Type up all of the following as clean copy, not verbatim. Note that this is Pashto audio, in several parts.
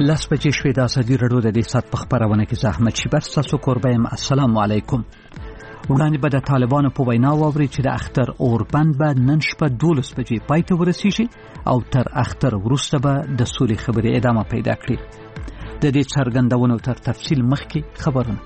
لاس بچې شوې د ازادي راډیو د دې سات په خبرونه کې زحمت شي بر تاسو قربایم. السلام علیکم. وړاندې به د طالبانو په وینا واوري چې د اختر اوربند به نن شپه 12 بجې پای ته ورسیږي او تر اختر وروسته به د سولې خبرې ادامه پیدا کړي. د دې څرګندونو تر تفصیل مخکې خبرونه.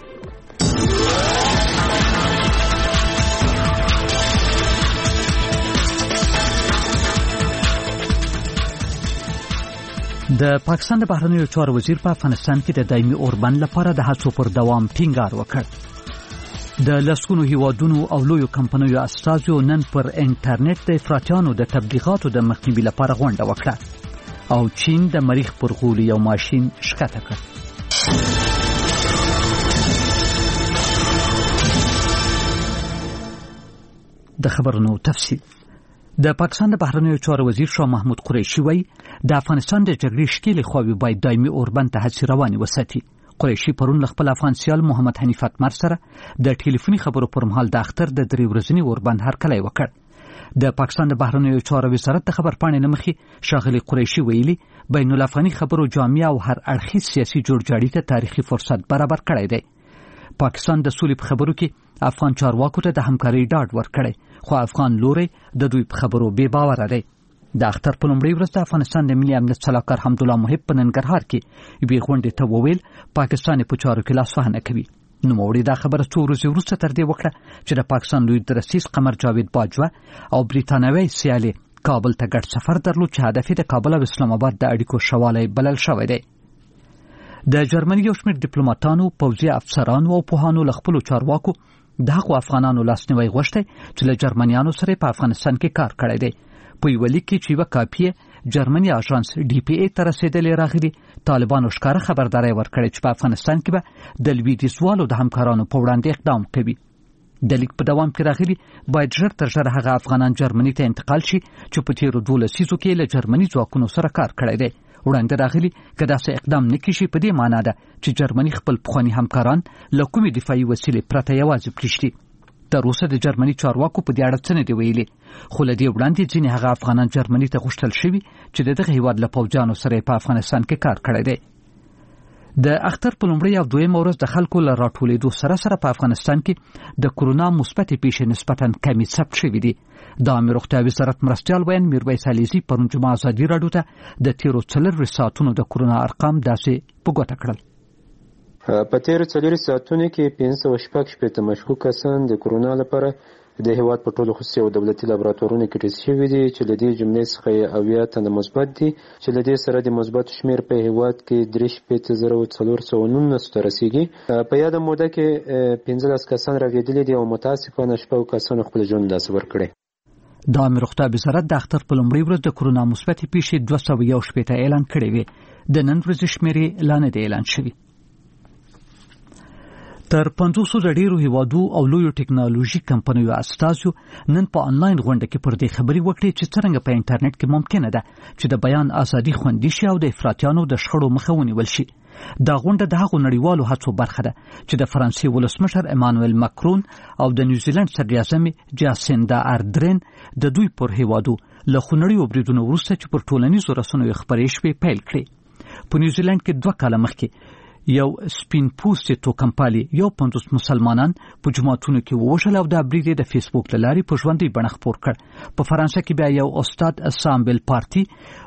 د پاکستان د بهرنیو چارو وزیر په افغانستان کې د دایمي اوربند لپاره د هڅو پر دوام ټینګار وکړ. د لسګونو هیوادونو او لویو کمپنیو استازو نن پر انټرنیټ د افراطیانو د تبلیغاتو د مخنیوي لپاره غونډه وکړه او چین د مریخ پر غولي یو ماشين ښکته کړ. د خبرونو تفصیل. د پاکستان د بهرنیو چارو وزیر شاه محمود قریشي وایي د افغانستان د جګړې شکیلې خواوې باید دایمي اوربند ته هڅې روانې وساتي. قریشي پرون له خپل افغان سیال محمد حنیف اتمر سره د ټلیفوني خبرو پر مهال د اختر د 3 ورځني اوربند هرکلی وکړ. د پاکستان د بهرنیو چارو وزارت د خبرپاڼې نه مخې ښاغلي قریشي ویلي بین الافغاني خبرو جامع او هر اړخیز سیاسي جوړجاړي ته تاریخي فرصت برابر کړی دی. پاکستان د سولې په خبرو کې افغان چارواکو ته د همکارۍ ډاډ ورکړی، خو افغان لوري د دوی په خبرو بې باوره دی. د اختر په لومړۍ ورځ د افغانستان د ملي امنیت سلاکار حمدالله محب په ننګرهار کې یوې غونډې ته وویل پاکستان په چارو کې لاسوهنه کوي. نوموړي دا خبره څو ورځې وروسته تر دې وکړه چې د پاکستان لوی درسیز قمر جاوید باجوه او بریتانوي سیالي کابل ته ګډ سفر درلود چې هدف یې د کابل او اسلام آباد د اړیکو شوالی بلل شوی دی. د جرمني یو شمېر ډیپلوماټانو، پوځي افسرانو او پوهانو له خپلو چارواکو د هغو افغانانو لاسنیوی غوښتی چې له جرمنیانو سره په افغانستان کې کار کړی دی. په یوه لیک کې چې یوه کاپیه جرمني اژانس DPA ته رسېدلې راغلي، طالبانو ښکاره خبرداری ورکړې چې په افغانستان کې به د لویدیځوالو د همکارانو په وړاندې اقدام کوي. د لیک په دوام کې راغلي باید ژر تر ژره هغه افغانان جرمني ته انتقال شي چې په تیرو 12 لسیزو کې له جرمني ځواکونو سره کار کړی دی. وړاندې راغلي که داسې اقدام نه کیږي په دې معنا ده چې جرمني خپل پخواني همکاران له کومې دفاعي وسیلې پرته یوازې پرېږدي. تر اوسه د جرمني چارواکو په دې اړه څه نه دي ویلي، خو له دې وړاندې ځینې هغه افغانان جرمني ته غوښتل شوي چې د دغه هیواد له پوځیانو سره په افغانستان کې کار کړی دی. د اختر په لومړۍ او دویمه ورځ د خلکو له راټولېدو سره په افغانستان کې د کرونا مثبتې پیښې نسبتاً کمې ثبت شوي دي. د عامه روغتیا وزارت مرستیال وین میرویس علیزي پرون جمعه ازادي راډیو ته د تیرو 4 ساعتونو د کرونا ارقام داسې په ګوته کړل. په تیرو 4 ساعتونو کې 516 مشکوک کسان د کرونا لپاره د هیواد په ټولو خصوصي او دولتي لابراتوارونو کې ټیسټ شوي دي چې له دې جملې څخه 80 تنه مثبت دي چې له دې سره د مثبت شمیر په هیواد کې 3,419 ته رسیږي. په یاده موده کې 15 کسان راغلي دي او متاسفانه 6 کسان خپل ژوند له لاسه ورکړي. د عامه روغتیا وزارت د اختر په لومړۍ ورځ د کرونا مثبتې پیښې 211 اعلان کړې وې. د نن ورځې شمېرې لا نه دی اعلان شوي. تر 500 د ډیرو هیوادو او لویو ټیکنالوژي کمپنیو استازو نن په انلاین غونډه کې پر دې خبرې وکړې چې څنګه په انټرنیټ کې ممکنه ده چې د بیان ازادي خوندي شي او د افراطیانو د شخړو مخه ونیول شي. دا غونډه د هغو نړیوالو هڅو برخه ده چې د فرانسې ولسمشر امانوئل ماکرون او د نیوزیلند صدر اعظم جاسیندا آردرن د دوی پر هیوادو له خونړیو بریدونو وروسته چې پر ټولنیزو رسنیو خبرې شوې پیل کړې. په نیوزیلند کې 2 کاله مخکې یو سپین پوستې توکمپالي 50 مسلمانان په جماعتونو کې ووژل او دا برید د فیسبوک له لارې په ژوندۍ بڼه خپور کړ. په فرانسه کې بیا یو استاد سامبل پاتی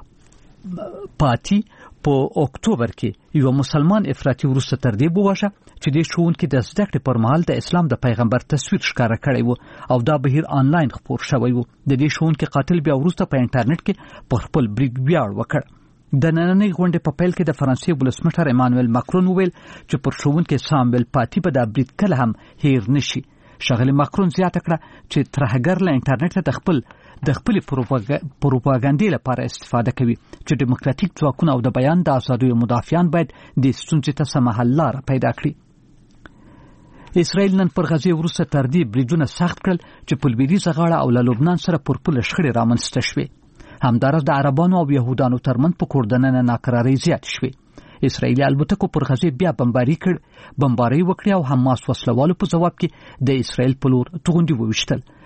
په اکتوبر کې یو مسلمان افراطي وروسته تر دې وواژه چې د ښوونکي د زده کړې پر مهال د اسلام د پیغمبر تصویر ښکاره کړی و او دا بهیر آنلاین خپور شوی و. د دې ښوونکي قاتل بیا وروسته په انټرنیټ کې په خپل برید ویاړ وکړ. د نننۍ غونډې په پیل کې د فرانسې ولسمشر امانوئل ماکرون وویل چې پر ښوونکي سامبل پاتی به دا برید کله هم هیر نشي. ښاغلي ماکرون زیاته کړه چې ترهګر له انټرنیټ د خپلې پروپاګاندا لپاره استفاده کوي چې دیموکراتیک ځواکونه او د بیان د ازادیو مدافعان باید د ستونزې ته سمه حل لاره پیدا کړي. اسرائیل نن پر غزې وروسته تر دې بریدونه سخت کړل چې په لویدیځه غاړه او له لبنان سره پر پوله شخړې رامنځته شوې. همداراز د عربانو او يهودانو ترمنځ په کوردننه ناکرارۍ زیات شوې. اسرائیلي البتکو پر غزې بیا بمباري وکړې او حماس وسلوالو په ځواب کې د اسرائیل په لور توغندي وویشتل.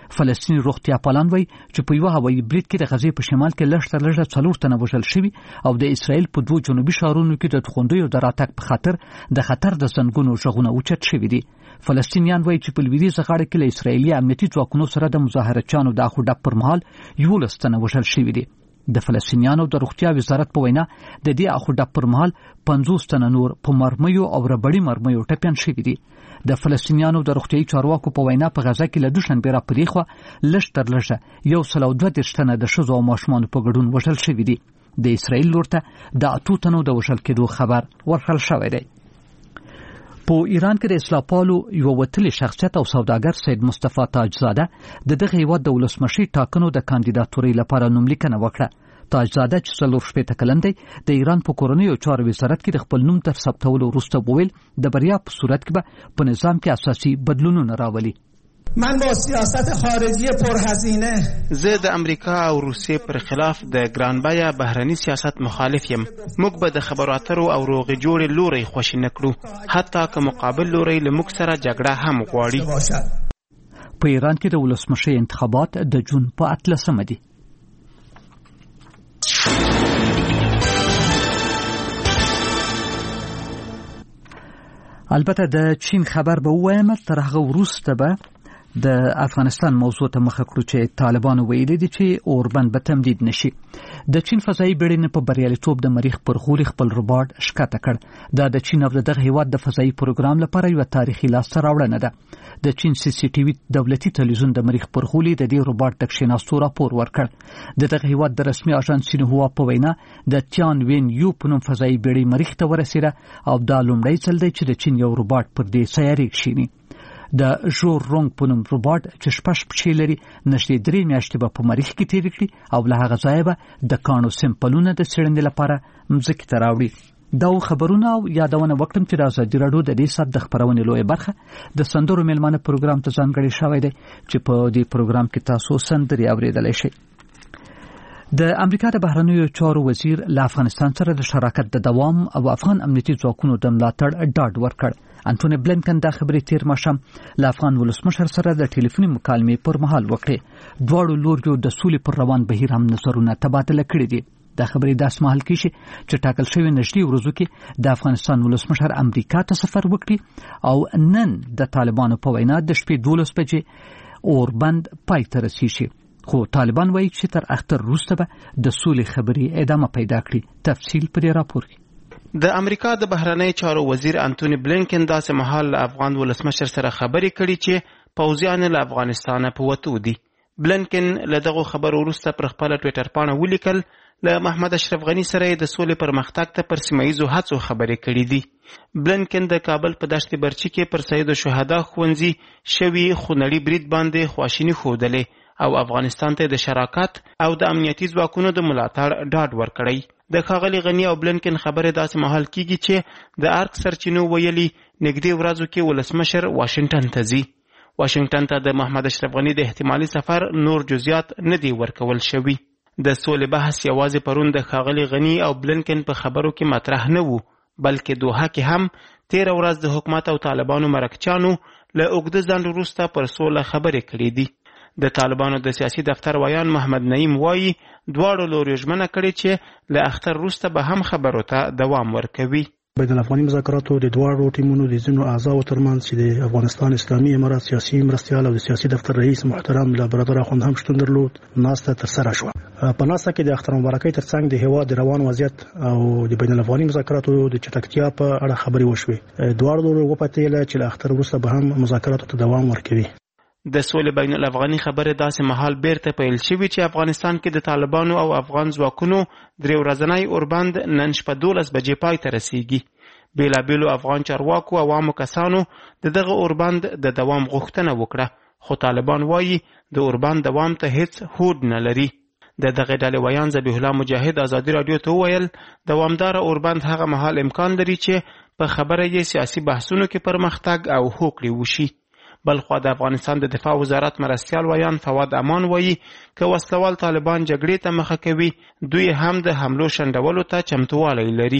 فلسطیني روغتیا پالان وایي چې په یوه هوایي برید کې د غزې په شمال کې لږ تر لږه 4 تنه وژل شوي او د اسرائیل په 2 جنوبي ښارونو کې د توغندیو د راتګ په خاطر د خطر د زنګونو غږونه اوچت شوي دي. فلسطینیان وایي چې په لویدیځه غاړه کې له اسرائیلي امنیتي ځواکونو سره د مظاهرچیانو د اخو ډپ پر مهال 11 تنه وژل شوي دي. د فلسطینیانو د روغتیا وزارت په وینا د دې اخو ډپ پر مهال 50 تنه نور په مرمیو او ربړی مرمیو ټپیان شوي دي. د فلسطینیانو د روغتیايي چارواکو په وینا په غزه کې له دوشنبه را پدې خو لږ تر لږه 132 تنه د ښځو او ماشومانو په ګډون وژل شوي دي. د اسرائیل لورته د 8 تنو د وژل کېدو خبر ورکړل شوی دی. په ایران کې د اصلاح پالو یو وتلی شخصیت او سوداګر سید مصطفی تاجزاده د دغه هیواد د ولسمشي ټاکنو د کاندیداتورۍ لپاره نوملیکنه وکړه. تاجزاده چې 40 کلن دی د ایران په کورنیو چارو وزارت کې د خپل نوم تر ثبتولو وروسته وویل د بریا په صورت کې به په نظام کې اساسي بدلونونه راولي. من با سیاست خارجی پرهزینه زه د امریکا او روسیې پر خلاف د ګرانبیه بهرني سیاست مخالف یم. موږ به د خبرو اترو او روغې جوړې لوري خوښ نه کړو، حتی که مقابل لوري له موږ سره جګړه هم غواړي. په ایران کې د ولسمشي انتخابات د جون په 18 دي. البته د چین خبر به وایم تر هغه وروسته به د افغانستان موضوع ته مخه کړو چې طالبان ویلي دي چې اوربند به تمدید نشي. د چین فضایي بیړۍ په بریالیتوب د مریخ پر غولي خپل روباټ ښکته کړ. دا د چین او دغه هیواد د فضایي پروګرام لپاره یو تاریخي لاسته راوړنه ده. د چین CCTV دولتي تلویزیون د مریخ پر غولي د دې روباټ د کښیناستو راپور ورکړ. دغه هیواد د رسمي اژانس سینهوا په وینا د تیان وین یو په نوم فضایي بیړۍ مریخ ته ورسېده او دا لومړی ځل دی چې د چین یو روباټ پر دې سیارې کښیني. د ژور رونګ په نوم روباټ چې 6 پښې لري نږدې 3 میاشتې به په مریخ کې تېرې کړي او له هغه ځایه به د کاڼو سمپلونه د څېړنې لپاره مځکې ته راوړي. دا خبرونه او یادونه وکړم چې د ازادي راډیو د دې سات د خبرونې لویه برخه د سندرو میلمانه پروګرام ته ځانګړی شوی دی چې په دې پروګرام کې تاسو سندرې اورېدلی شئ. د امریکا د بهرنیو چارو وزیر له افغانستان سره د شراکت د دوام او افغان امنیتي ځواکونو د ملاتړ ډاډ ورکړ. انټونی بلنکن دا خبرې تیر ماښام له افغان ولسمشر سره د ټلیفوني مکالمې پر مهال وکړې. دواړو لوریو د سولې پر روان بهیر هم نظرونه تبادله کړي دي. دا خبرې داس مهال کېږي چې ټاکل شوی نږدې ورځو کې د افغانستان ولسمشر امریکا ته سفر وکړي او نن د طالبانو په وینا د شپې 12 بجې اوربند پای ته رسیږي. خو طالبان وایي چې تر اختر وروسته به د سولې خبرې ادامه پیدا کړي. تفصیل پر راپور کې. د امریکا د بهرنی چارو وزیر انټونی بلنکن داسې مهال له افغان ولسمشر سره خبرې کړي چې پوځیان له افغانستانه په وتو دي. بلنکن له دغه خبرو وروسته پر خپل ټویټر پاڼه ولیکل له محمد اشرف غنی سره د سولې پرمختګ ته پر سیمایي هڅو خبرې کړې دي. بلنکن د کابل په دشت برچی کې پر سید الشهدا ښوونځي شوي خونړي برید باندې خواشیني ښودلې او افغانستان ته د شراکت او د امنیتي ځواکونو د ملاتړ ډاډ ورکړی. د ښاغلي غنی او بلنکن خبرې داسې مهال کیږي چې د ارک سرچینو ویلي نږدې ورځو کې ولسمشر واشنگټن ته ځي. واشنگټن ته د محمد اشرف غنی د احتمالي سفر نور جزئیات نه دي ورکول شوي. د سولې بحث یوازې پرون د ښاغلي غنی او بلنکن په خبرو کې مطرح نه وو، بلکې دوحه کې هم 13 ورځ د حکومت او طالبانو مرکچانو له اوږده ځنډ وروسته پر سوله خبرې کړې دي. د طالبانو د سیاسي دفتر ویان محمد نعیم وایي دواړو لوري ژمنه کړې چې له اختر وروسته به هم خبرو ته دوام ورکوي. بین الافغاني مذاکراتو د دواړو ټیمونو د ځینو اعضاو ترمنځ چې د افغانستان اسلامي امارات سیاسي مرستیال او د سیاسي دفتر رئیس محترم برادر اخوند هم شتون درلود ناسته ترسره شوه. په ناسته کې د اختر مبارکۍ ترڅنګ د هیواد د روان وضعیت او د بین الافغاني مذاکراتو د چټکتیا په اړه خبرې وشوې. دواړو لورو وپتېله چې له اختر وروسته به هم مذاکراتو ته دوام ورکوي. د سولې بین الافغاني خبرې داسې مهال بیرته پیل شوي چې افغانستان کې د طالبانو او افغان ځواکونو 3 ورځنی اوربند نن شپه 12 بجې پای ته رسیږي. بیلابیلو افغان چارواکو او عامو کسانو دغه اوربند د دوام غوښتنه وکړه، خو طالبان وایي د اوربند دوام ته هیڅ هوډ نه لري. دغه ډلې ویان ذبیح الله مجاهد ازادي رادیو ته وویل دوامدار اوربند هغه مهال امکان لري چې په خبره یې سیاسي بحثونو کې پرمختګ او هوکړې وشي. بلخوا د افغانستان د دفاع وزارت مرستیال ویان فواد امان وایي که وسلوال طالبان جګړې ته مخه کوي دوی هم د حملو شنډولو ته چمتووالی لري.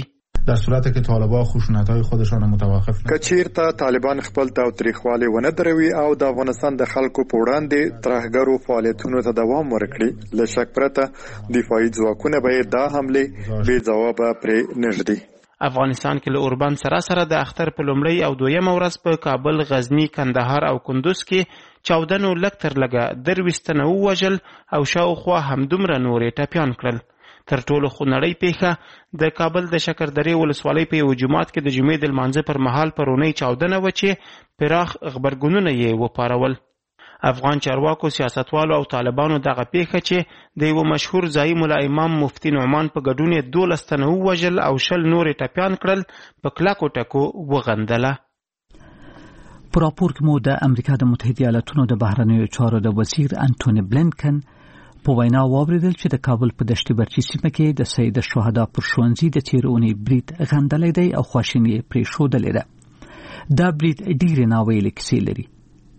در صورتی که طالبان خشونت‌های خودشان متوقف نکړي. کچیرته طالبان خپل تاوتریخوالی ونه دروي او د افغانستان د خلکو په وړاندې ترهګرو فعالیتونو ته دوام ورکړي، له شک پرته دفاعي ځواکونه به دا حمله بې ځوابه پرې نږدي. افغانستان کې له اوربند سره د اختر په لومړی او دویم ورځ په کابل، غزنی، کندهار او کندوز کې چاودنو لږ تر لږه 23 تنه ووژل او شاوخوا همدومره نورې ټپیان کړل. تر ټولو خونړۍ پیښه د کابل د شکردرې ولسوالۍ په یو جومات کې د جمعې د لمانځه پر مهال پرونی چاودنه و چې پراخ غبرګونونه یې وپارول. افغان چارواکو، سیاستوالو او طالبانو دغه پیښه چې د یو مشهور ځایي ملا امام مفتی نعمان په ګډون 12 تنه ووژل او 20 نورې ټپیان کړل په کلکو ټکو وغندله. په راپور کې مو د امریکا د متحده ایالاتونو د بهرنیو چارو د وزیر انټونی بلینکن په وینا واوریدل چې د کابل په دشت برچی سیمه کې د سید الشهدا پر ښوونځي د تیر اونۍ برید غندلی دی او خواشیني یې پرېښودلې ده. دا برید ډېرې ناویلې کیسې لري.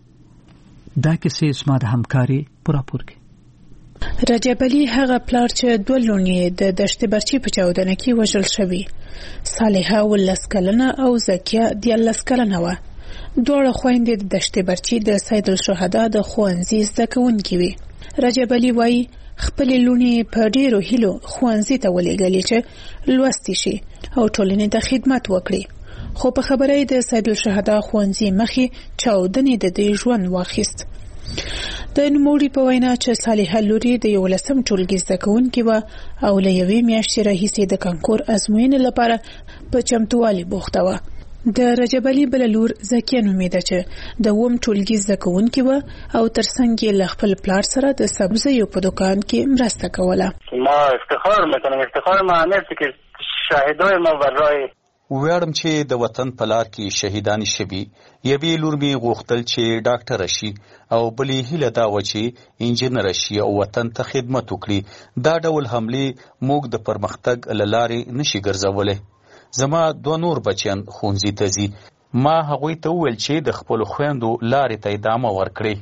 دا کیسې زما د همکاري په راپور کې. رجب علي هغه پلار چې 2 لوڼې د دشت برچی په چاودنه کې وژل شوي، صالحه 19 کلنه او زکیه 13 کلنه وه. دواړه خویندې د دشت برچی د سید الشهدا د ښوونځي زده کوونکې وي. رجب علي وایي خپلې لوڼې په ډېرو هیلو ښوونځي ته ولېږلې چې لوستې شي او ټولنې ته خدمت وکړي، خو په خبره یې د سید الشهدا ښوونځي مخې چاودنې د دې ژوند واخیست. د نوموړي په وینا چې صالحه لوري د 11م ټولګي زده کوونکې وه او له یوې میاشتې راهیسې د کانکور ازموینې لپاره په چمتووالي بوخته وه. د رجب علي بله لور زکیه نومېده چې د 9م ټولګي زده کوونکې وه او ترڅنګ یې له خپل پلار سره د سبزیو په دوکان کې مرسته کوله. ما افتخار میکنم، افتخار ما همه که شهیدای ما برای ویاړم چې د وطن په لار کې شهیدان شوي. یوې لور مې غوښتل چې ډاکټره شي او بلې هیله دا وه چې انجینره شي او وطن ته خدمت وکړي. دا ډول حملې موږ د پرمختګ له لارې نشي ګرځولی. زما 2 نور بچیان ښوونځي ته ځي. ما هغوی ته وویل چې د خپلو خویندو لارې ته ادامه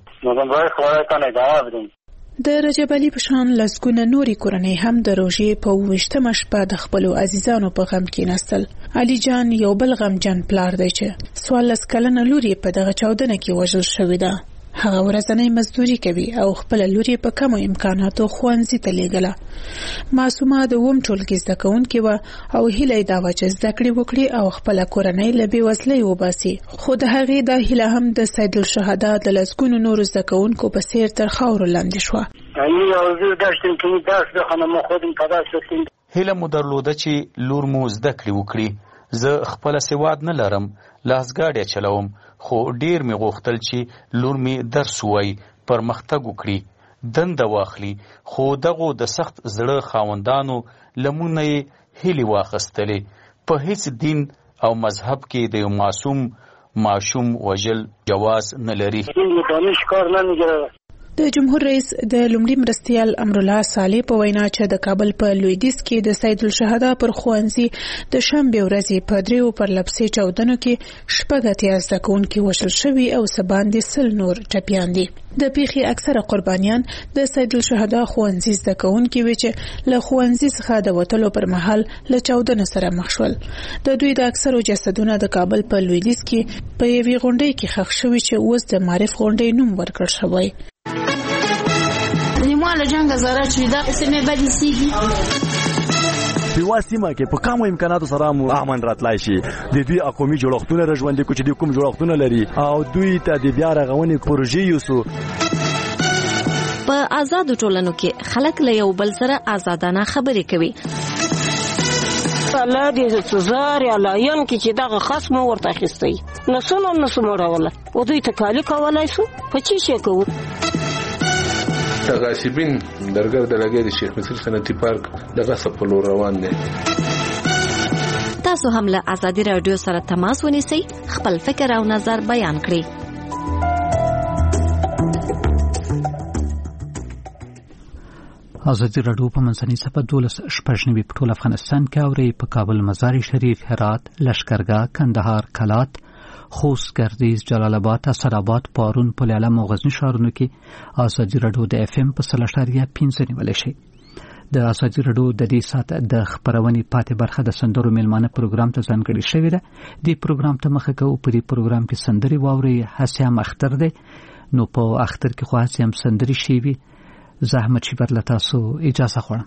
ورکړئ. د رجب علي په شان لسګونه نورې کورنۍ هم د روژې په 28مه شپه د خپلو عزیزانو په غم کېناستل. علي جان یو بل غمجن پلار دی چې 14 کلنه لور یې په دغه چاودنه کې وژل شوې ده. هغه ورځنۍ مزدوري کوي او خپل لور یې په کمو امکاناتو ښوونځي ته لیږله. معصومه د 9م ټولګي زده کوونکې وه او هیله یې دا وه چې زده کړې وکړي او خپله کورنۍ له بېوزلۍ وباسي، خو د هغې دا هیله هم د سید الشهدا د لسګونو نورو زده کوونکو په څېر تر خاورو لاندې شوه. هیله مو درلوده چې لور مو زده کړې وکړي. زه خپله سواد نه لرم، لاسګاډی چلوم، خو ډیر مې غوښتل چې لور مې درس ووایي، پرمختګ وکړي، دنده واخلي. خو دغو د سخت زړه خاوندانو له موږ نه یې هیلې واخیستلې. په هیڅ دین او مذهب کې د یو ماشوم وژل جواز نه لري. د جمهور رئیس د لومړي مرستیال امرالله صالح په وینا چې د کابل په لویدیځ کې د سید الشهدا پر ښوونځي د شنبې ورځې په 3 پرلپسې چاودنو کې 8 زده کوونکي وژل شوي او څه باندې 100 نور ټپیان دي. د پیښې اکثره قربانیان د سید الشهدا ښوونځي زده کوونکي وي چې له ښوونځي څخه د وتلو پر مهال له چاودنو سره مخ شول. د دوی د اکثرو جسدونه د کابل په لویدیځ کې په یوې غونډۍ کې ښخ شوي چې اوس د معرف غونډۍ نوم ورکړل شوی. له جنگ زاره چې دا سیمه بدې سیږي په سیمه کې په کومو امکاناتو سره مو امن راتلای شي. د دوی قومي جوړښتونه رژوندې کوي چې کوم جوړښتونه لري او دوی ته د بیا رغونې پروژې یوسو. په آزاد ټولنو کې خلک له یو بل سره آزادانه خبرې کوي. الله دې سزار یا لاین کې چې دغه خصم ورته اخیستی نسونه نسموروله او دوی ته کالی کولای شو په چی شي کوو. غاصبین درګر د لګي د شیخ مصر صنعتي پارک د غصب په لور روان دي. تاسو هم له ازادي رادیو سره تماس ونیسئ، خپل فکر او نظر بیان کړئ. ازادي رادیو په منځنۍ صفحه 12 په ټول افغانستان کې اوري. په کابل، مزار شریف، هرات، لشکرګاه، کندهار، کلات، خوست، گردیز، جلال آباد، اسداباد، پارون، پل علم او غزنی ښارونو کې ازادي رادیو د FM په 3.5 نیولای شي. د ازادي راډیو د دې ساعت د خبرونې پاتې برخه د سندرو میلمانه پروګرام ته ځانګړې شوې ده. د پروګرام ته مخه کوو په دې پروګرام کې سندري واوري حسام اختر دی. نو په اختر کې خو حسام سندري شیوي زحمت شي پر لتاسو اجازه غواړم.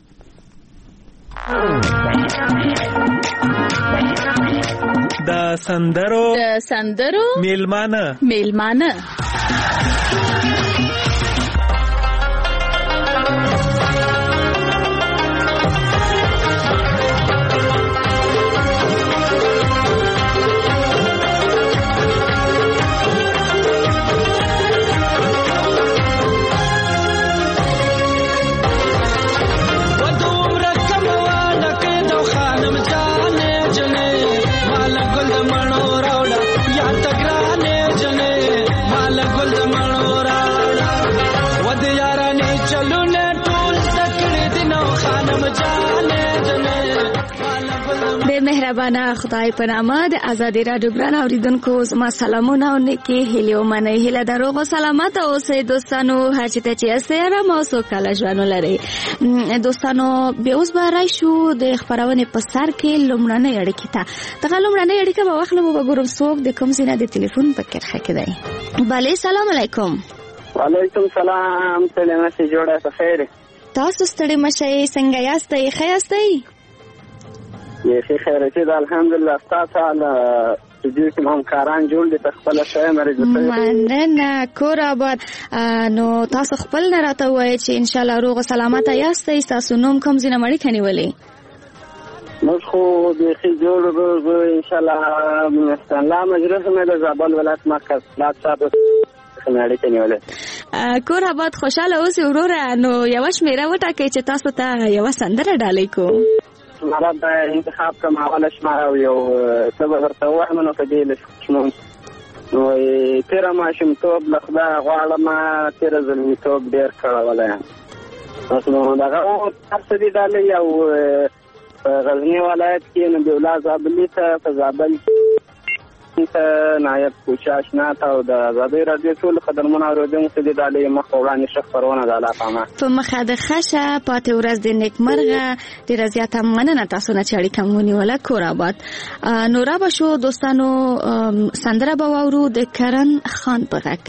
د سندرو میلمانه مهربانه خدای په نامه د ازادي راډیو ګران اوریدونکو زما سلامونه او نیکی هیله او مننه هیله دروغ او سلامت اوسئ دوستانو هر چې ته چې اسره مو سوکاله ژوند لري. دوستانو به اوس به راشو د خبرونه په سر کې لومړنۍ اړیکه ته دغه لومړنۍ اړیکه په وخت له وګورم څوک د کوم ځای د ټلیفون په کرخه کې دی. بله سلام علیکم. وعلیکم سلام. سلام سي جوړه ته خیر. تاسو ستړي مشه څنګه یاستئ؟ ښه یاستئ؟ یې خیر چې الحمدلله تاسو له دې چې هم کاران جوړ دي په خپل شای مرګ مننه کور آباد. نو تاسو خپل نه راته وایي چې ان شاء الله روغ او سلامت یاستئ. تاسو نوم کوم ځای نه مړی کنيولې؟ نو خو به خې جوړ ان شاء الله مستنلا مجلس مې د زابل ولایت مرکز لا صاحب خناړي کنيولې. کور آباد خوشاله اوسئ وروره. نو یو شمیره وټاکئ چې تاسو ته یو سندره ډالۍ کو. مراد د انتخاب کوم حواله شماره یو سبب ورته وایم نو په دې لښمن نو تیر ما شم توب لخدا غواړم تیر زلمی توب ډیر کړولای نو دا هر څه دي ډالې یو غزنی ولایت کې نو د ولایت زابل ته په زابل نایب کوشش نه تا او د ازادي راډیو ټول خدمتونه اوریدونکو ته د ډالۍ مخ وړاندې شخبرونه د علاقه په مخه د خشه پاتې ورځ د نیکمرغه ډیره زیاته مننه تاسو نه چاړي کومونی ولا کور آباد. نورا بشو دوستانو سندره به واورو د کرن خان په غږ.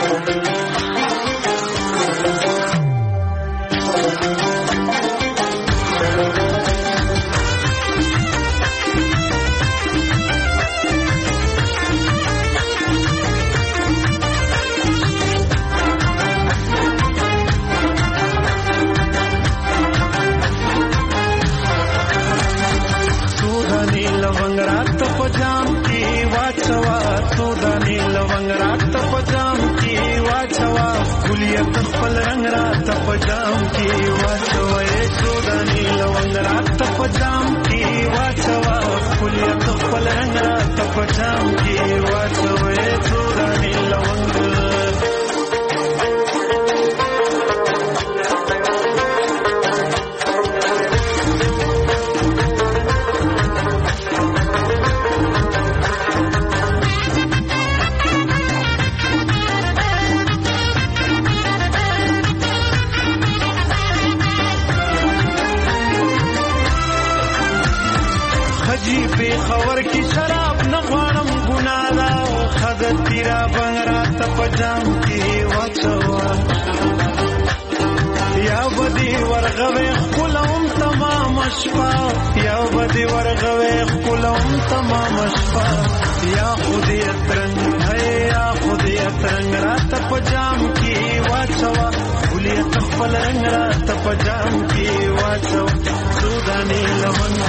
خپل رنگ رات په جام کې واچوي سوداني لونګ رات په جام کې واچوا خپل رنگ رات په جام کې واچوي سوداني لونګ. خبر کی شراب نه غواړم ګناه ده خدای تیرا بنگرا ته پجام کی واچوا یا بدی ورغوي خپلوم تمام شپه یا بدی ورغوي خپلوم تمام شپه یا خودی ترنګ ہے یا خودی ترنګ را ته پجام کی واچوا ولې خپل رنگ را ته پجام کی واچوا سوداني لمن.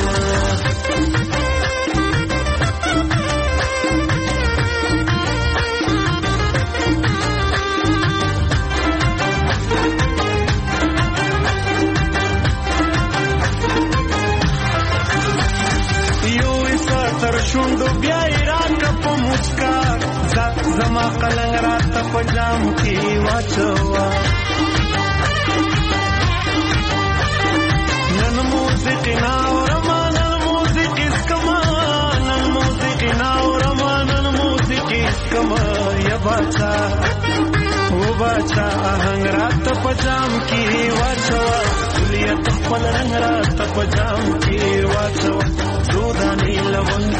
شوندو بیا ایران په مسکا ذات زما قلنګ رات په جام کې واچوا نن موسیقي نا ورمان موسیقي اسکما نن موسیقي نا ورمان موسیقي اسکما یا باچا و باچا آهنګ رات په جام کې واچوا کلیت خپل رنگ را تپجام کې واچو زودانی لونګ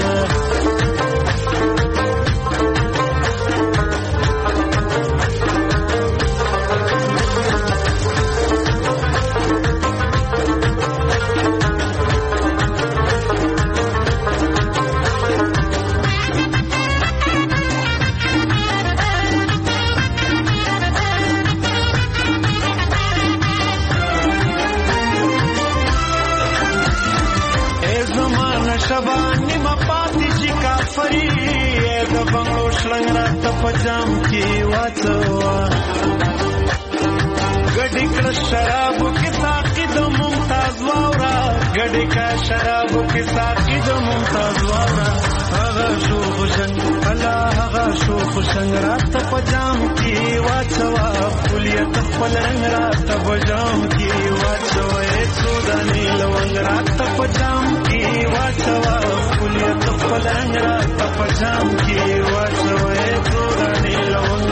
شبانی ما پاتی چی کافری د بنگلو شلنگ را تپجام کی واچوا گڑی کا شراب کی ساقی د ممتاز واورا گڑی کا شراب کی ساقی د ممتاز واورا هغه شو خوشنگ الله هغه شو خوشنگ را تپجام کی واچوا کلیت خپل رنگ را تپجام کی واچوا سودانی لونگ را تپجام کی واچوا کلیت خپل رنگ را تپجام کی واچوا سودانی لونگ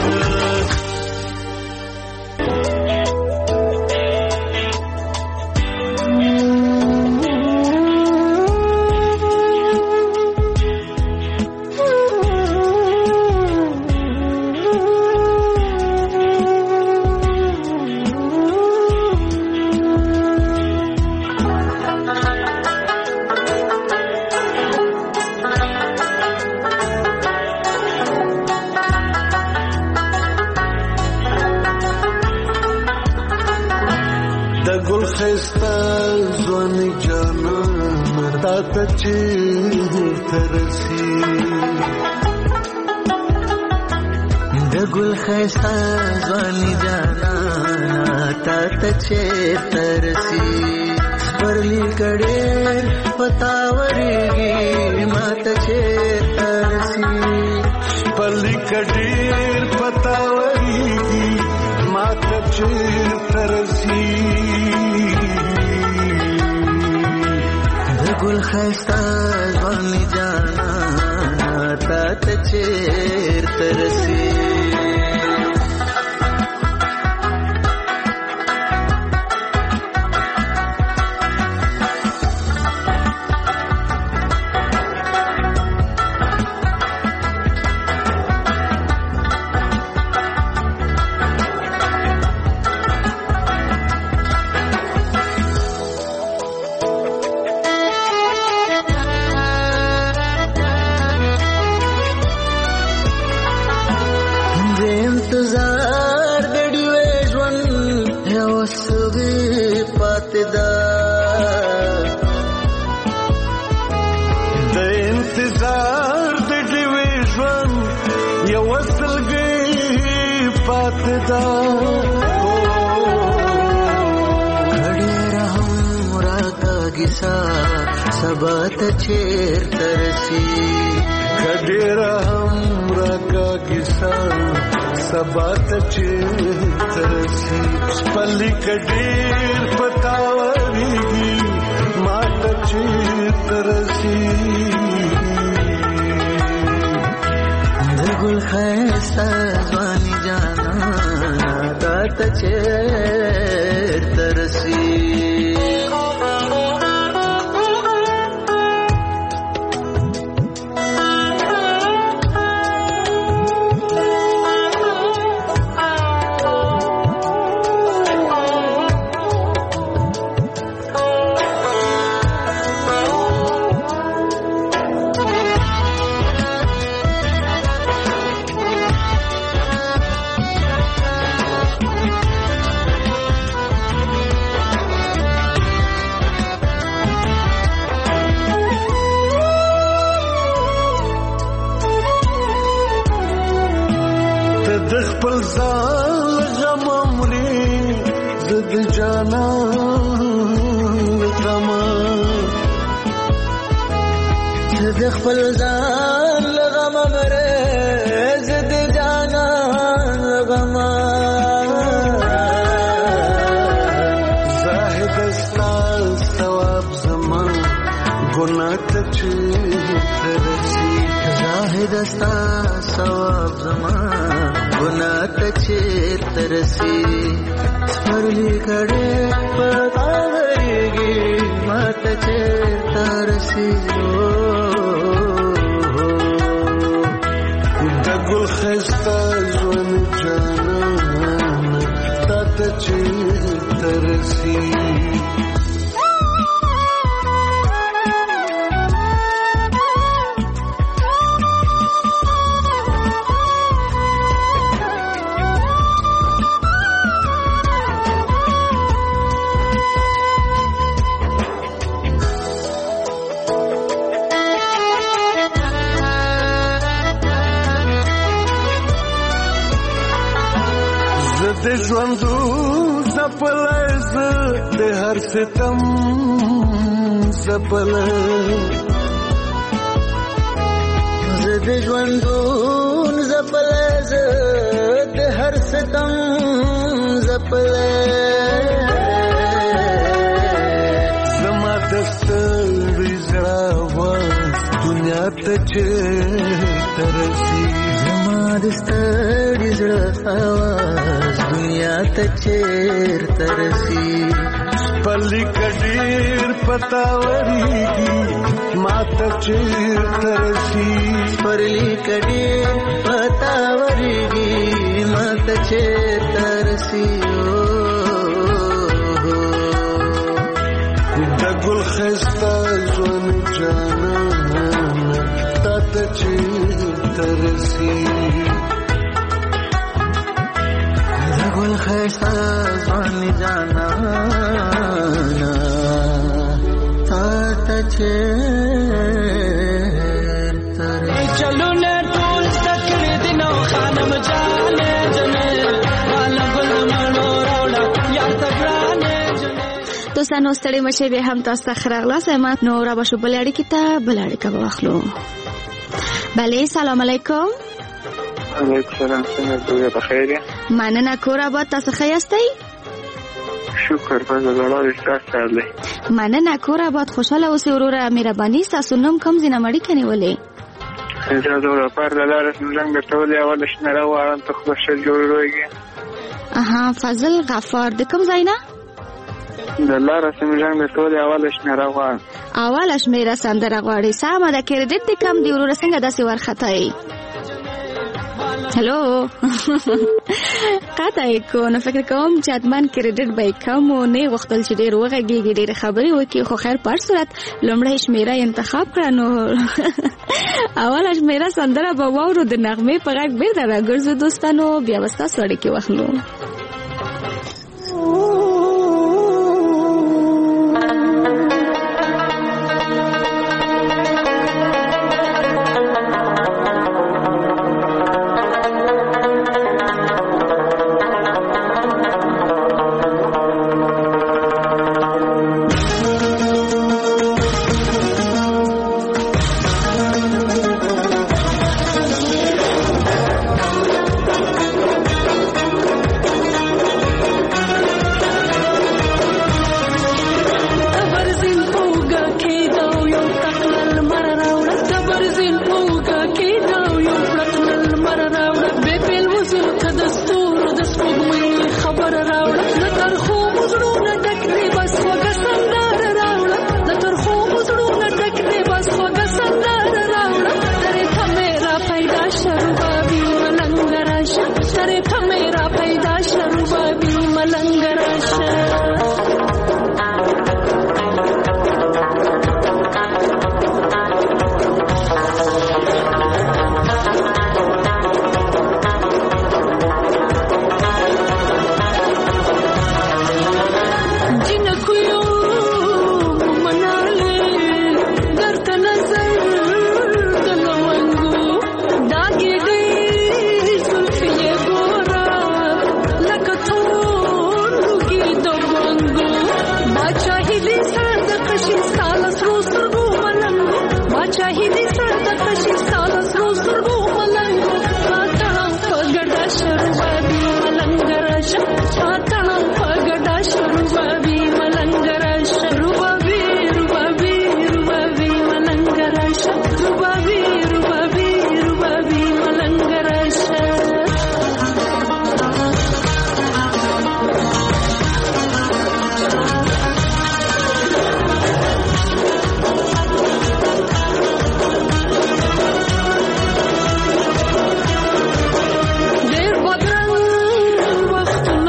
دگل خیستا زوانی جانا تا تچیر ترسی سپرلی کڑیر پتاوریگی ما تچیر ترسی سپرلی کڑیر پتاوریگی ما تچیر ترسی دگل خیستا زوانی جانا تا تچیر ترسی سبات چیر ترسی کډیر همرا کا کیسا سبات چیر ترسی پلی کډیر پتاوریږي مات چیر ترسی دګل خیستا ځواني جانا دات چیر ترسی خپل ځان لغم مرز د جانا غم زاهد استال ثواب زمان ګناه ته ترسي زاهد استال ثواب زمان ګناه ته چېرته رسي سپرلي کړې پتا ورېږي ماته چېرته رسي د ګل ښایسته ژوند جانانه تا ته چېرته رسي د ژوندو زپلی زه د هر ستم زپلی زه د ژوندو زپلی زه د هر ستم زپلی زما د ستړي زړه آواز دنیا ته چېرته رسي زما د ستړي زړه آواز دنیا ته چېرته رسي پلی کډیر پتا ورېږي ما ته چېرته رسي پلی کډیر پتا ورېږي ما ته چېرته رسي د ګل ښایسته ژوند جانانه تا ته چېرته رسي ګل ښایسته ژوند جانانه تا ته چېرته رسي چلو نه ټول زده کړې دي نو خانم جانې جنې والا ګل مړو راوړه یا ته ګرانې جنې دوستانو ستړي مشه به هم تاسو ته خراغلاس ما نو را بشو بل اړیکې ته بل اړیکه واخلو بله سلام علیکم علیکم سلام څنګه بخیر مننه کور آباد تاسو ښه یاستئ شکر په زړه ستاسو دی مننه کور آباد خوشاله اوسئ وروره مهرباني ستاسو نوم کوم ځای نه اړیکه نیولې زه د لپاره د لارې څنګه ټولې اول شنه راوړم ته خو ښه جوړوږي اها فضل غفار د کوم ځای نه د لارې څنګه ټولې اول شنه راوړم اول شمیره سندره غواړي سمه د کریډټ د کم دی وروره څنګه داسې ورخطای هلو قطعی کو نو فکر کوم چې ادمان کریډټ به کم و نه غوښتل چې ډېر وغږېږي ډېرې خبرې وکړي خو خیر په هر صورت لومړی شمیره انتخاب کړه نو اوله شمیره سندره به واورو د نغمې په غږ بېرته راګرځو دوستانو بیا به ستاسو اړیکې واخلو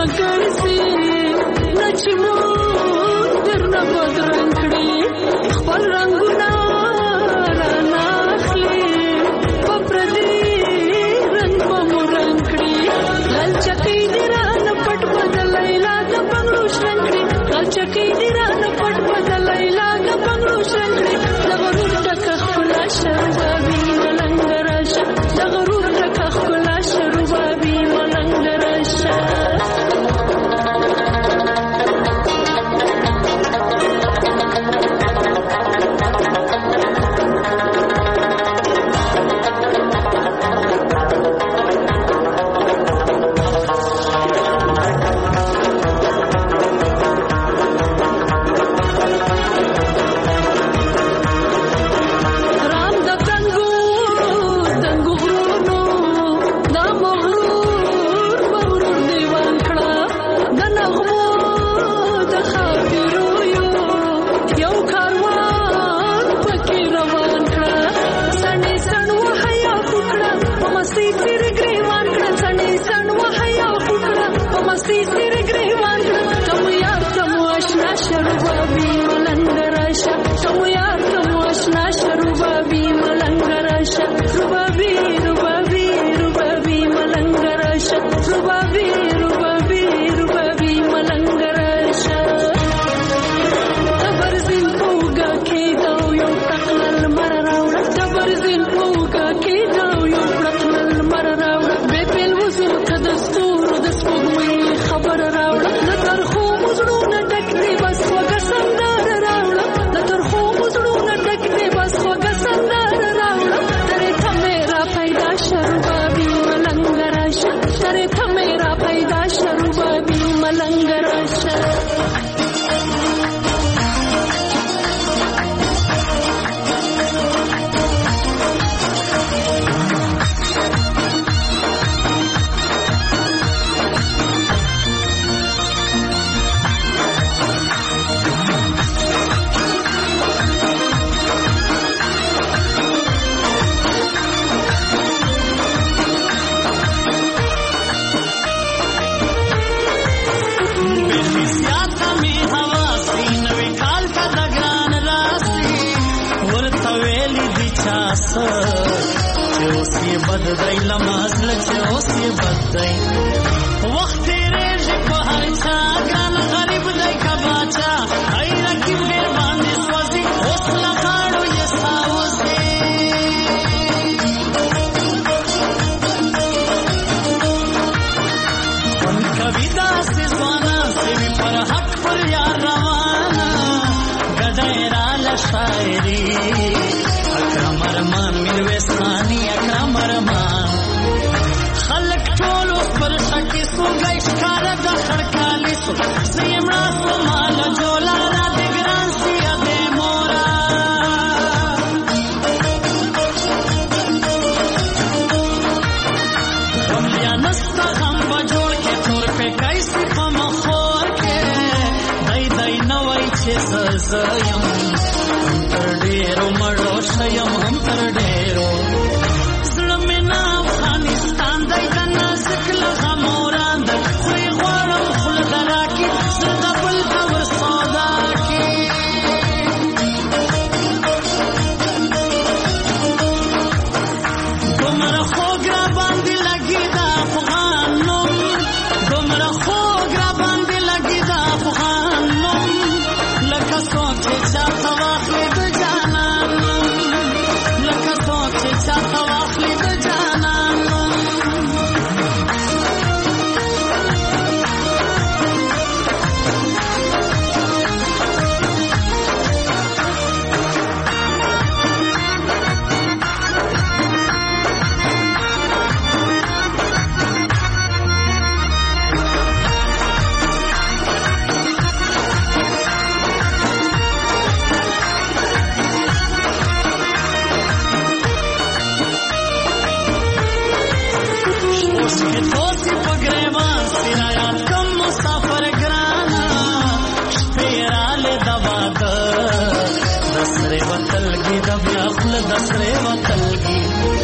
ګرځي نه چې مونږ درنه بدرنګ کړي خپل رنګونه رانه اخلي په پردي رنګ به مو رنګ کړي لالچکۍ دې رانه پټ بدلی لا د بنګړو شرنګ کړي لالچکۍ دې رانه پټ بدلی لا د بنګړو شرنګ کړي د غرور ډکه ښکلا شربابي ملنګ راشه د غرور ډکه ښکلا شربابي ملنګ راشه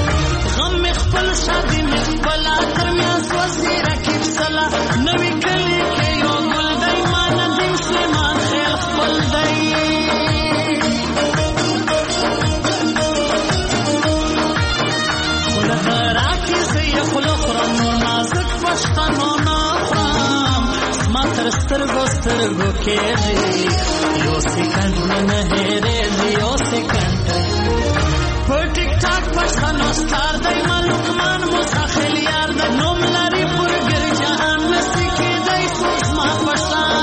غم خپل شادي مخبلا تر میا سوسي رکیب سلا نوې کلی سترګو سترګو کېږي یو سکند نه هېرېږي یو سکند په ټیک ټاک پښتنو ستار دی ملکمان مستخل یار د نوم لري پر ګر جهان نسي کېدی څوک زما پښتان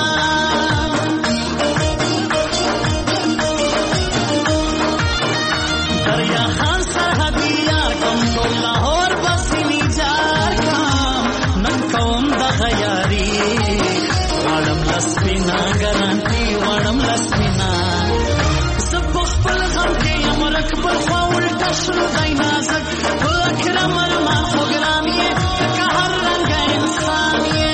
دریا خان سرحدي یار کوم ټول لاهور بسې نجار کام نن کوم دغه یاري غواړم لسپینا ګرانټي غواړم لسپینا زه په خپل غم کې یم رکبر خوا الټه شنو دی نازک په اکرم ارمان خو ګران یې لکه هر رنګه انسان یې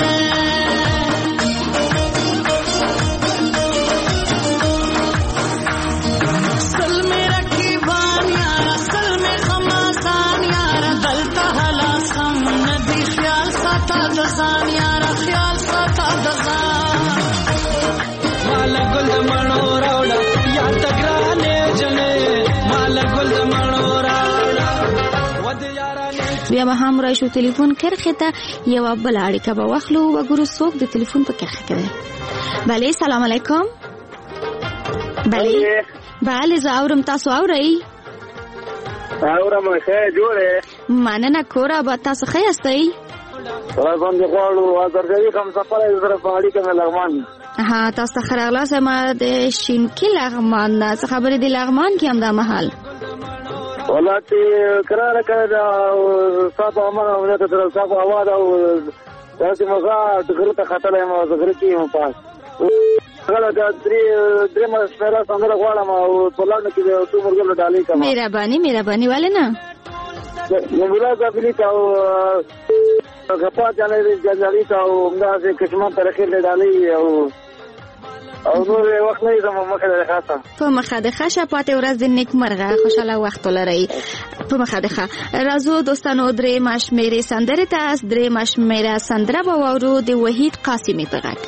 سل مې رقیبان یاره سل مې خماسان یاره دلته هلاسم نه دی خیال ساته د ځان یاره خیال ساته د ځان ماله ګل د مڼو راوړه یار ته ګرانې جنې ماله ګل د مڼو راوړه ود یارانې بیا به هم راشو تلیفون کرخه ته یو بل اړیکه به واخلو وګورو څوک د تلیفون په کرخه کې دی. بله سلام علیکم. بله زه اورم تاسو اورئ؟ اورم ښه جوړې مننه کوره به تاسو ښه یاستئ؟ راځم د غواړو ازرګوي کوم سفر زره په اړیکه مې لغمان ها تاسو ته ښه راغلاست. ما د شینکي لغمان نه څه خبرې د لغمان کې هم دا مهال والله چې قراره کړه دا صاحب امره ولته تر صاحب اواز او داسې مزه غره ته خطرې ما غره کې هم پاس غلا دا درې ما سره څنګه غواړم او په لاندې کې څو مرګله ډالې کوم مهرباني ولې نه نو بلا ځابلی تا او غپا جالي تا او موږ کشمن طریقې ډالې او نور وخت نه زموږ مخه ده خاصه په مخه ده ښه پاتې ورځ د نیکمرغه خوشاله وخت ولرئ. په مخه ده راځو دوستانو درې مشمېرې سندرې ته درې مشمېره سندره به واورو د وحید قاسمي په غږ.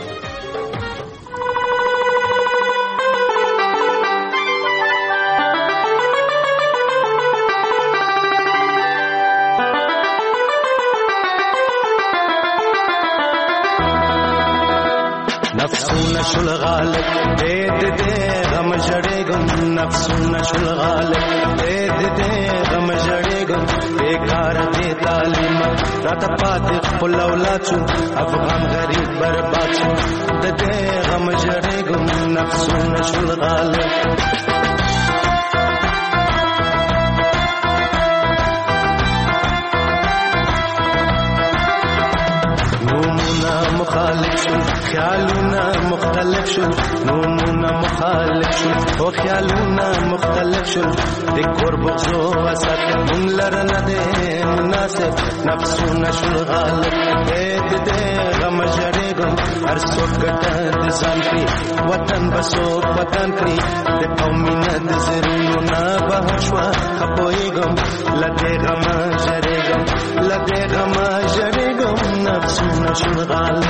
نفسونه شل غالب دې غم جړېګم نفسونه شل غالب دې غم جړېګم بیکار دې تعلیم راته پاتې خپل اولاد شو افغان غریب برباد شو دې غم جړېګم نفسونه شل غالب مخالف شو خیالونه مختلف شو نومونه مخالف شو او خیالونه مختلف شو د کور بغزو وسط مون لره نه دی مناسب نفسونه شو غالب دې غم جړېګم هر څوک ګټه د ځان کړي وطن بسو وطن کړي د قومي نه د زرونو نه بهر شوه خپویږم لدې غم جړېګم نفسونه شو غالب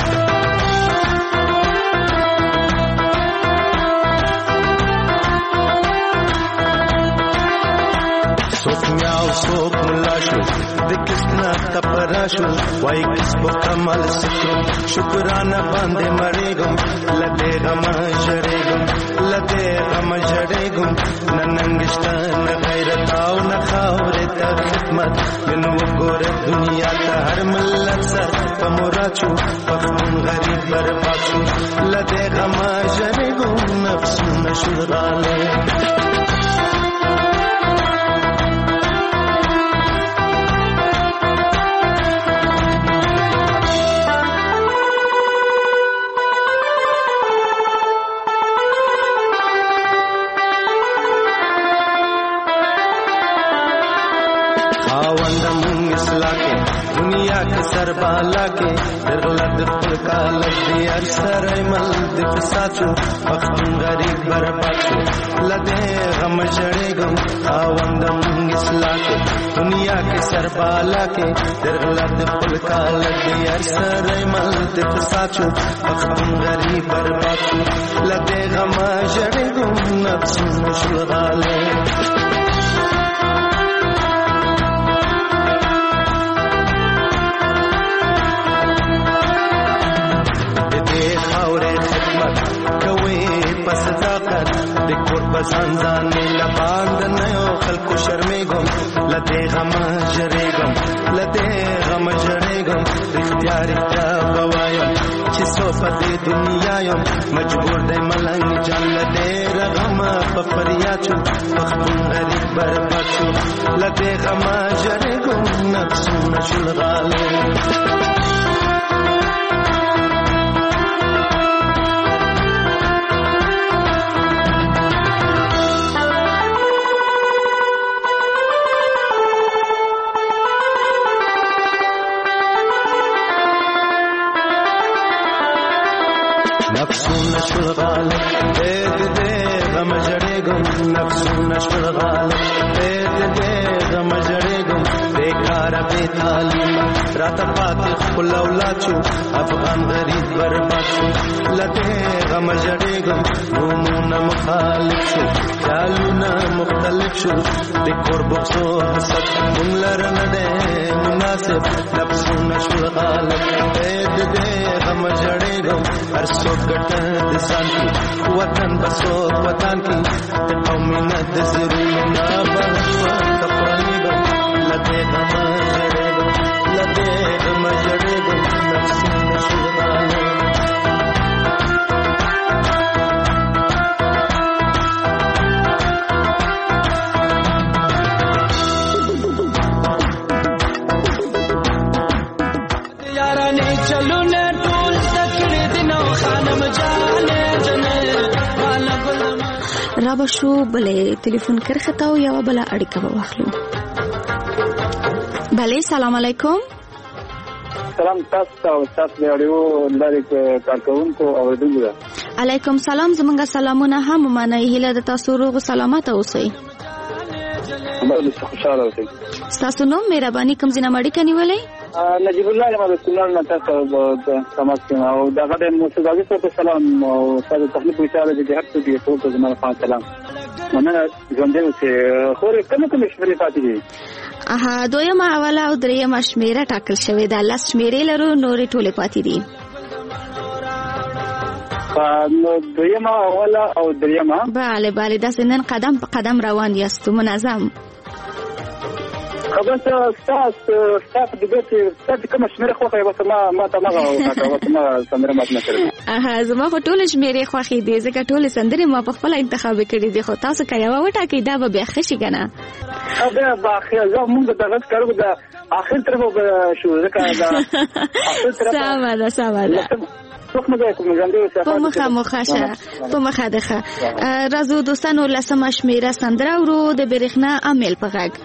څوک میاو څوک ملا شو د کسنا تپرا شو وای کس په کمال سکرو شکرانه باندې مړېګم لدې غم جړېګم ننګشته نه غیرت او نه خاورې ته خدمت من وګوره دنیا ته هر ملت سر په مراد شو پښتون غریب برباد شو لدې غم جړېګم نفسونه شو غالب دنیا کے سر بالا کے درلد خلقال دیار سر مل دف ساتو پختون غریب برباد شو لدے غم جڑېګم خاوندم اصلاح کے دنیا کے سر بالا کے درلد خلقال دیار سر مل دف ساتو پختون غریب برباد شو لدے غم جڑېګم نفس مشغاله سانځانې لباند نه یو خلکو شرمېږم لدې غم ژړېږم لدې غم ژړېږم رښتیا رښتیا به وایم چې څو په دې دنیا یم مجبور دی ملنګ جان لدې رغم په فریاد شو پښتون غریب برباد شو لدې غم ژړېږم نفسونه شلغالې نفسونه شلغال دې غم جړېږم نفسونه شلغال دې غم جړېږم بیکاره بې تعلیم راته پاتې خپل اولاد شو افغان غریب برباد شو لدې غم جړېږم نومونه مخالف شو خیالونه مختلف شو د کور بوکسو حسد موږ لره نه دی مناسب نفسونه شلغال دې غم جړېږم هر څوک ګټه د ځان کې وطن بسو وطن کې د قومینه د زرونه بشوا تقریبا لدې غم جړېږم لدې غم جړېږم نفسونه شلغاله یارانې چلو نه ټول تکړه دي نو خانم جانې جنې رابه شو بلې ټلیفون کرخته او یو بل اړیکه واخلو. بلې سلام علیکم. سلام تاسو او تاسو د اړیو لارې کارکونکو اوریدونکو. علیکم سلام زمونږ سلامونه هم منئ هله د تاسو روغ سلامت اوسئ. خوشاله اوسئ. تاسو نو مهرباني کوم ځنه مړی کنيولې؟ نجیب الله ما د کونړ نه تاسو سمات کړم او دغه د موسیقي په سلام او تاسو تخلیق وشاله د هر څه دی ټول زما په سلام. مننه ژوندې اوسئ. خو کوم شمېرې پاتې دي؟ دویمه اوله او دریمه شمیره ټاکل شوې ده. لس شمیرې لرو نورې ټولې پاتې دي. نو دویمه اوله او دریمه بله بله داسې نن قدم په قدم روان یاستو منظم. خبر تاسو د بیت تاسو کوم شمیره خوښه وته ما ته ما وته ما سندره ماته کړې. زما خو ټول شمیرې خوښې دي ځکه ټول سندره ما په خپل انتخاب کړې دي خو تاسو کایوا وټاکې دا به بیا خشي کنه. دا باخیر زه موږ دغه کارو د اخر طرف شو ځکه دا اخر طرف ساده په مخه ده. راځو دوستانو لسمه شمیره سندره ورو د برېښنا عامل په غږ.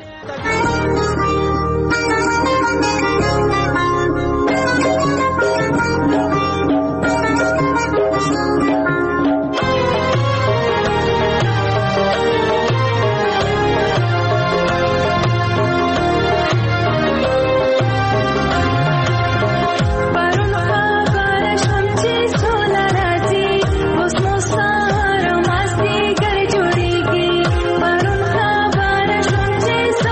Sa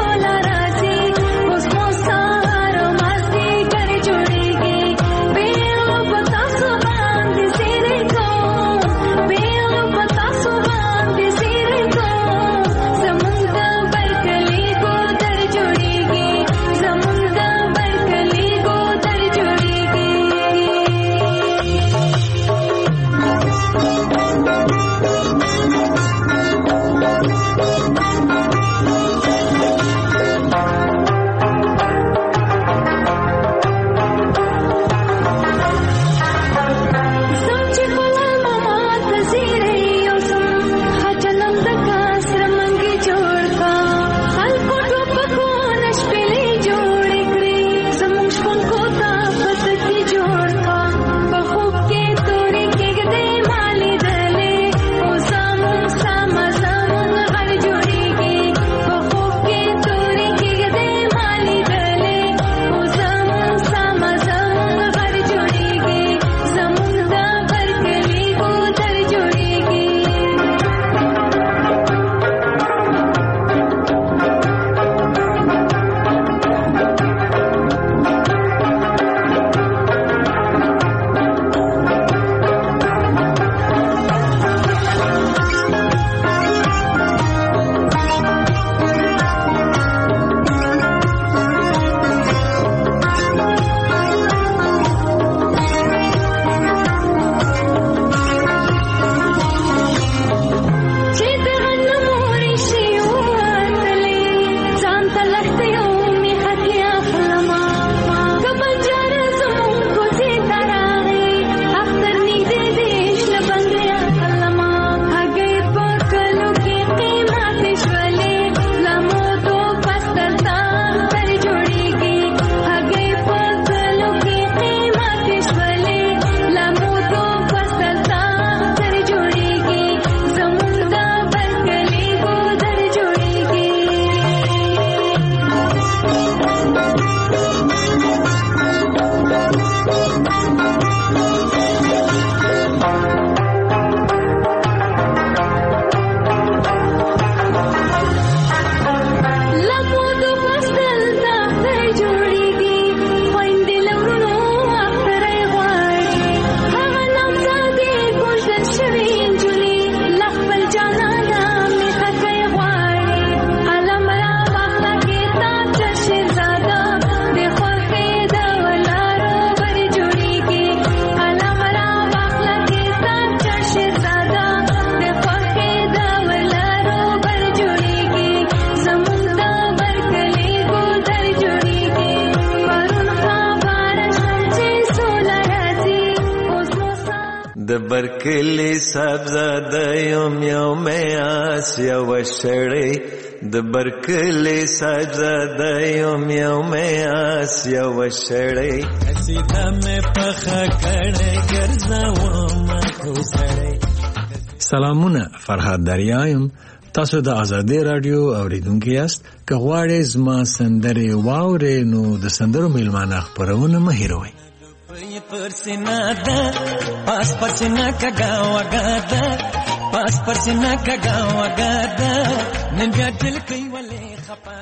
د برکلی صاحبزاده یم یو میاس یو شړی د برکلی صاحبزاده یم یو میاس یو شړی سیده مې پخه کړی ګرځوم کوسړی. سلامونه، فرهاد دریایم. تاسو د آزادۍ رادیو اوریدونکي یاست. که غواړئ زما سندرې واورئ نو د سندرو میلمانه خپرونه مه هېروئ. پرسینا ده پاس پرسینا کګا وګا ده پاس پرسینا کګا وګا ده نن بیا دل کوي ولې خپه.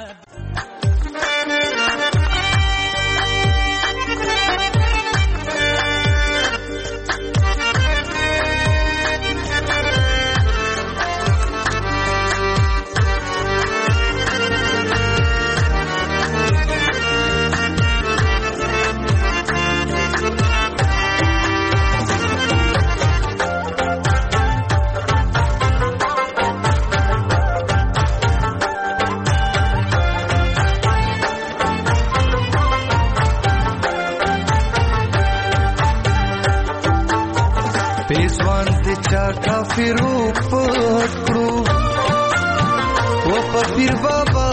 کافرو پټ کړو و په پیر بابا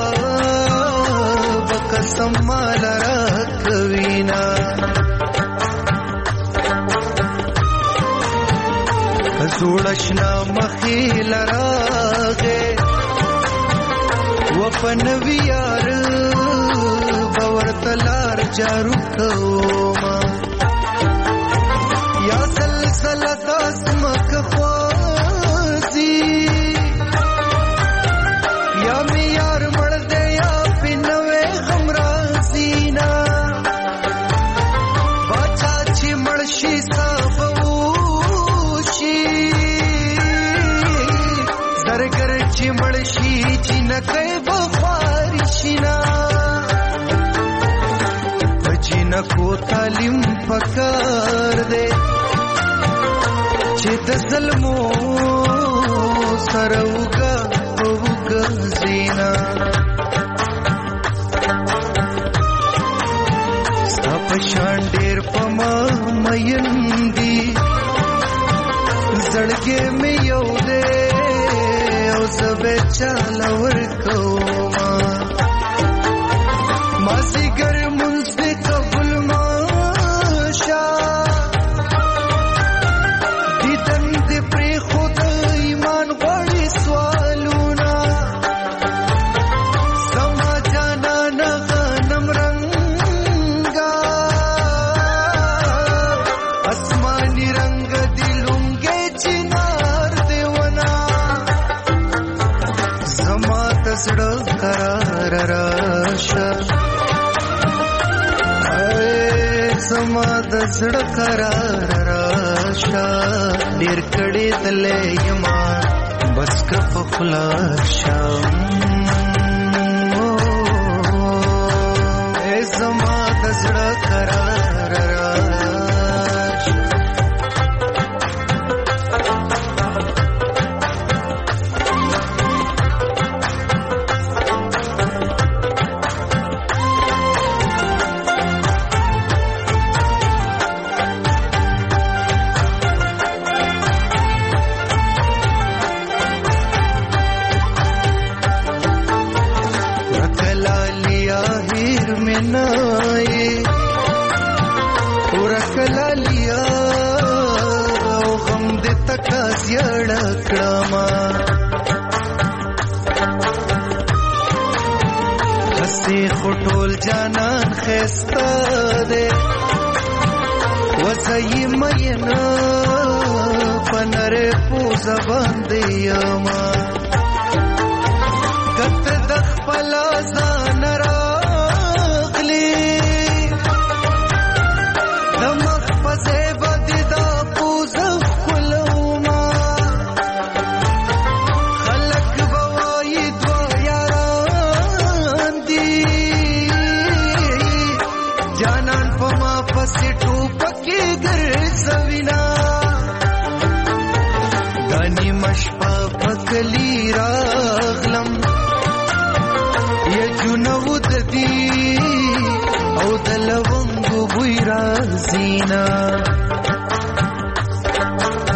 بقسم مال راکوینا زوړشنا مخیل راغه و په نویار باور تلار جارو کوما یا سلسله داسمک خوازی یا میار مرد یا پینوے غمرازینا باچا چی مرشی سابوشی زرگر چی مرشی چی نکے بخوارشینا چی نکو تعلیم پکار دے چې د ظلمو سره وګا وګا زینا ستا په شان ډېر پما مېندي زړګې مې یو دې او زبې چاله ورکوما مازیګر مونږ دې قبول ماشا زما د زړه قرار راشه ډېر کړې دلې یما بس که په خوله شم زما د زړه قرار راشه خټول جانان خسته ده وسای مینا پنر پوز باندې یما کته د خپل ځان راغلی د مخ پسې باندې دا پوز خلوما خلق بوای دو یاران دی جانان پما پسې ټوپکې ګرځوینا دانی مشپا پکلی راغلم یجنو ددی او دلونګو بوی رازینا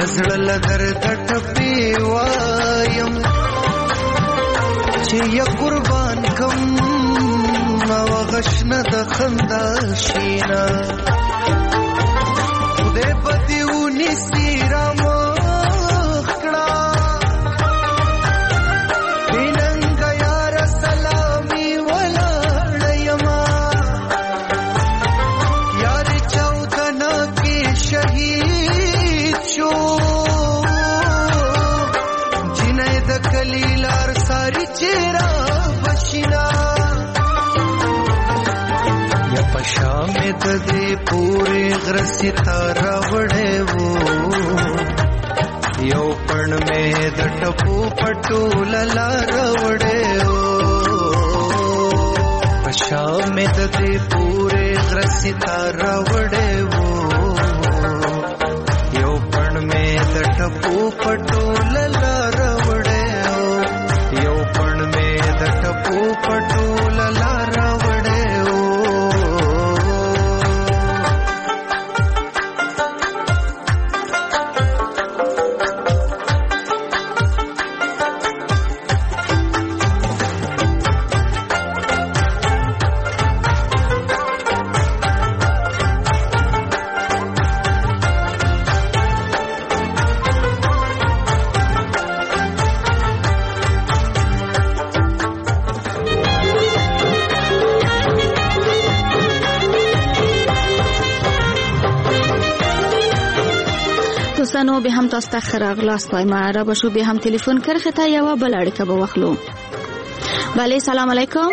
دزړه درد ټپي وایم چې یا قربان کم او غشنه د خندا شینا خدای په دې ونی سیرا مخړه بیننګ یار سلامي ولاړیما یار چودنا کې شهید شو جنې د کلیلار ساری چیرې بشینا یا پشام د دې پورې غرسي تارا وړې وو یو پړ مې د ټپو پټول لار وړې وو پشام د دې پورې غرسي تارا وړې وو یو پړ مې د ټپو پټول لار وړې وو یو پړ مې د ټپو پټول لار وړې وو دوستانو به هم تاسو ته خراغلاست وایم را بشو به هم تلیفون کرخه تا یو بل اړیکه به واخلو. بله سلام علیکم.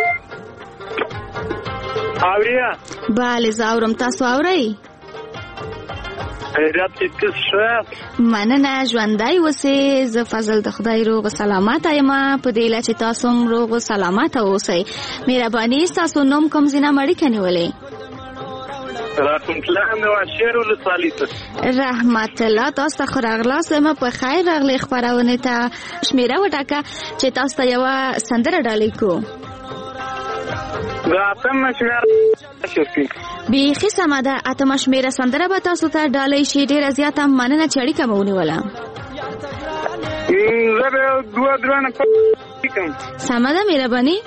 اوریا بله زاورم تاسو اورئ؟ خیرات کیس شو مننه ژوندۍ اوسئ. زه فضل د خدای روغ سلامت یم په دې لچ تاسو هم روغ سلامت اوسئ. مهرباني تاسو نوم کوم زینه مړی کنيولې؟ رحمت الله نو شهر ولسوالی ته رحمت الله تاسو ته خراغلاس ما په خیر راغلی خبرونه ته شمیره وټاکه چې تاسو ته یو سندره ډالې کو راتم شمیره شفي بیخي سماده اتم شمیره سندره به تاسو ته ډالې شي ډیر زیات مننه چې اړیکه مونږ ولا زه دوه درنه کوم سماده مهرباني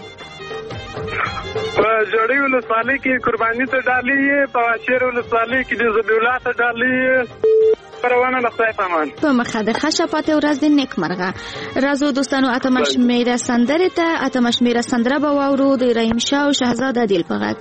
جوړی ولسوالی کې قرباني ته ډالې په شهر ولسوالی کې د زبی الله ته ډالې پروانه لخصای پامان په مخه د خشپات ورځ د نیک مرغه رازو دوستانو اتمش میره سندره ته اتمش میره سندره به واورو د رحیم شاه او شهزاده دل پغک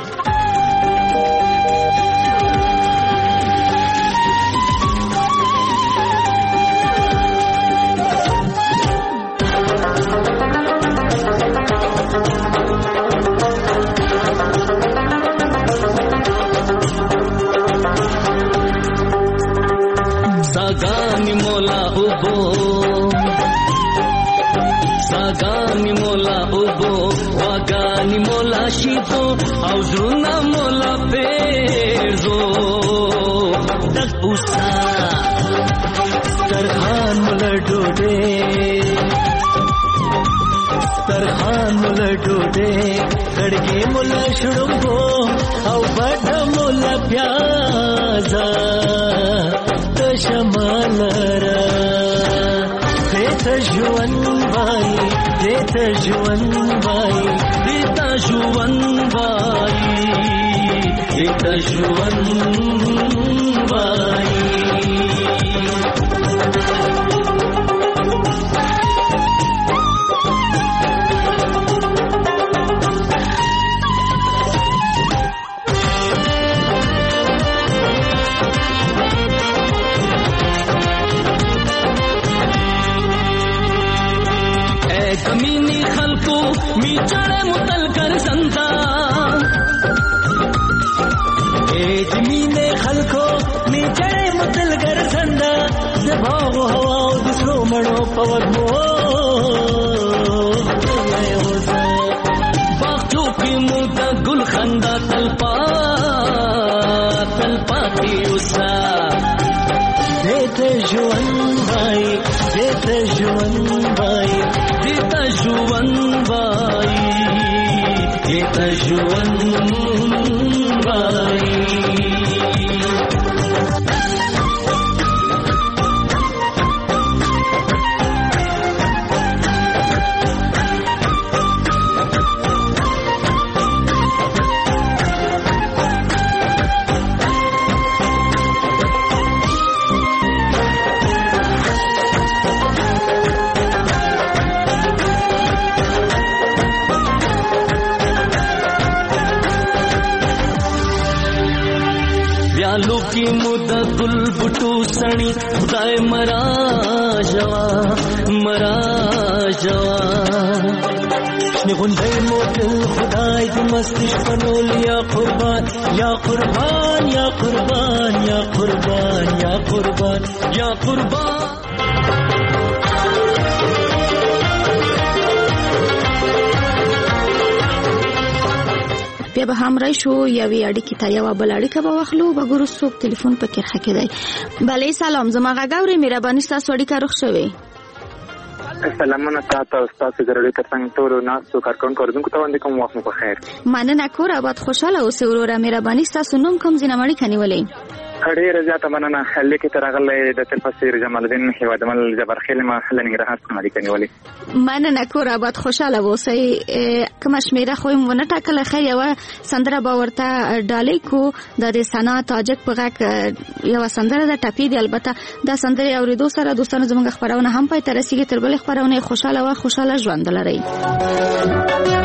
सागानी मोला उबो सागानी मोला उबो वागानी मोला शीतो आउजुना मोला पेजो दकुसा तरखान मोला डोडे तरखान मोला डोडे खड़गे मोला शुड़ुंगो औ बड़ा मोला प्याजा شمالرا دیتا جوان بای دیتا جوان بای دیتا جوان بای دیتا جوان بای कमीनी खलको मी चढ़े मुतल कर संता ए जमीने खलको मी चढ़े मुतल कर संता जबाव हवा दूसरो मणो पवद मो बाखों की मुदा गुल खंदा तलपा तलपा की उसा देते जुवन भाई देते जुवन भाई देता जुवन भाई देता जुवन भाई سالو کی مدد گل بټو سنی خدای مرا جوا نغندای موتل خدای دی مستش پنول یا قربان یا قربان یا قربان یا قربان یا قربان یا قربان. بیا به هم راشو یا وی اړیکې ته یو بل اړیکه به واخلو به ګورو څوک ټلیفون پکې حق دی. بله سلام زما غاګوري مهرباني تاسو اړیکه روښ شوي. سلامونه تاسو ګرړې ترڅنګ ټول ناسو کارکون کوردونکو ته باندې کوم وخت مو په خیر. مننه کور آباد خوشاله اوسئ وروره مهرباني تاسو نوم کوم ځینه مړی کنيولې. ډېر زیاته مننه لیکي تر غلې د تلفسیر جمال الدین هیوادمل جبرخیل ما لنګرهار څخه مړی کنيولې. مننه کور آباد خوشاله اوسئ. کوم شمیره خو مونږ ټاکل خیر یو سندره باورته ډالې کو د سنا تاجک په غاک یو سندره د ټاپی دی. البته دا سندره اوریدو سره دوستانو زموږ خبرونه هم پای تر رسیدي. تر بل خبرونه خوشاله ژوند لرئ.